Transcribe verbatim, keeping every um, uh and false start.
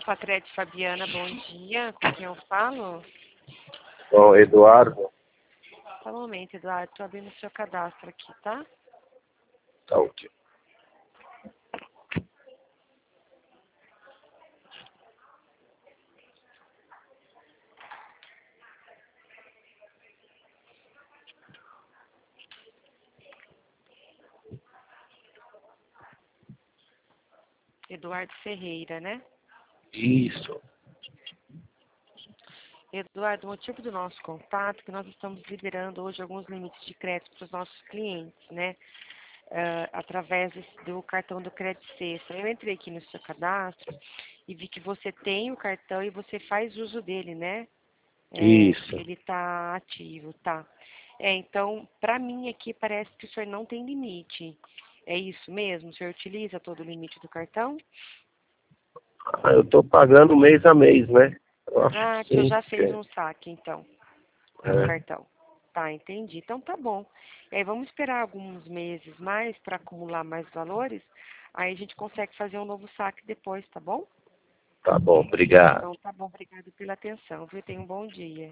Patrete Fabiana, bom dia. Com quem eu falo? Bom, Eduardo. Só um momento, Eduardo. Estou abrindo o seu cadastro aqui, tá? Tá ok. Eduardo Ferreira, né? Isso. Eduardo, o motivo do nosso contato é que nós estamos liberando hoje alguns limites de crédito para os nossos clientes, né? Uh, através desse, do cartão do Crédito Sexta. Eu entrei aqui no seu cadastro e vi que você tem o cartão e você faz uso dele, né? É, Isso. ele está ativo, tá? É, então, para mim aqui parece que o senhor não tem limite. É isso mesmo? O senhor utiliza todo o limite do cartão? Ah, eu tô pagando mês a mês, né? Eu acho Ah, que que eu sim. já fez É. um saque, então, do É. cartão. Tá, entendi. Então tá bom. E aí vamos esperar alguns meses mais para acumular mais valores. Aí a gente consegue fazer um novo saque depois, tá bom? Tá bom, obrigado. Então tá bom, obrigado pela atenção, viu? Tenha um bom dia.